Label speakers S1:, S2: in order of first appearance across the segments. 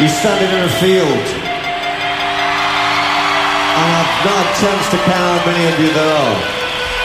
S1: You're standing in a field, and I've not had a chance to count how many of you there are.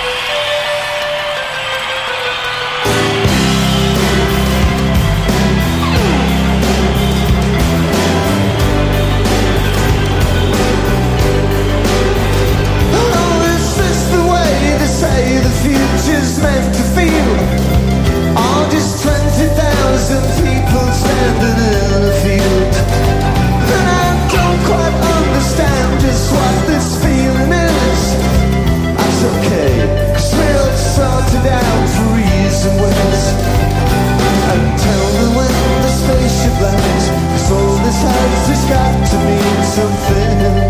S2: Say the future's meant to feel. All just 20,000 people standing in a field. And I don't quite understand just what this feeling is. That's okay, 'cause we'll sort it out for easy ways. And tell me when the spaceship lands, 'cause all this has got to mean something.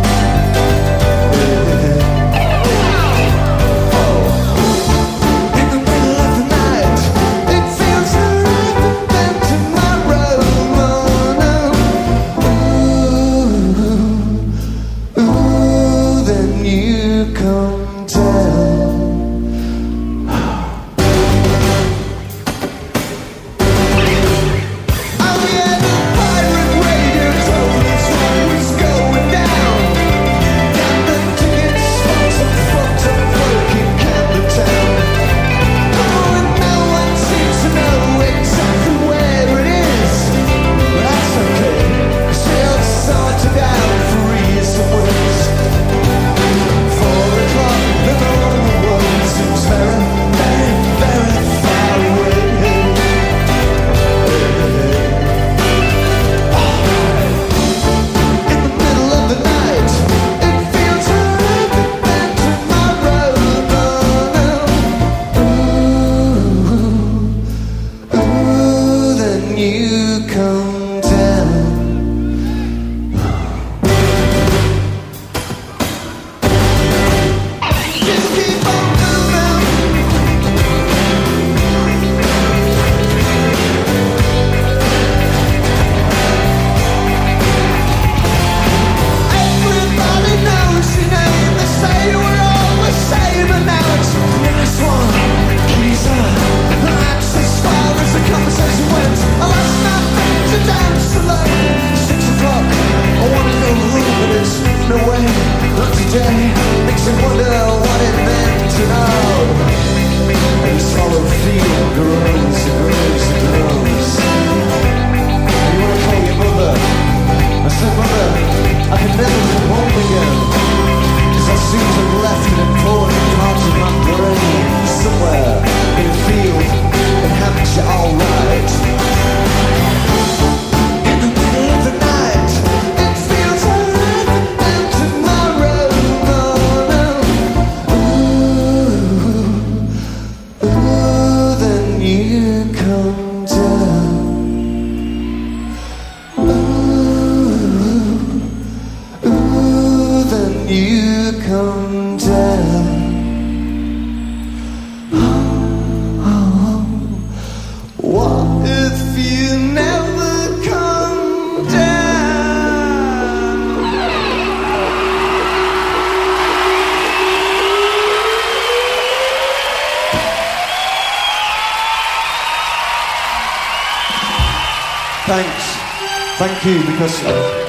S1: Thanks. Thank you, because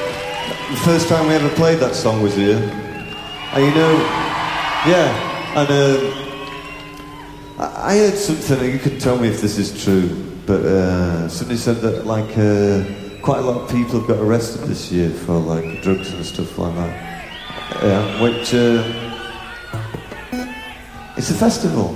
S1: the first time we ever played that song was here. And you know, yeah, and I heard something, and you can tell me if this is true, but somebody said that like quite a lot of people have got arrested this year for like drugs and stuff like that. Yeah, which it's a festival.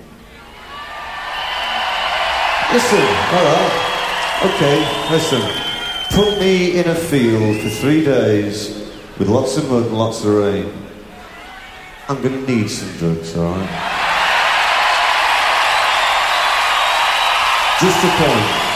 S1: Listen, alright. Okay, listen. Put me in a field for 3 days with lots of mud and lots of rain. I'm gonna need some drugs, alright? Just a point.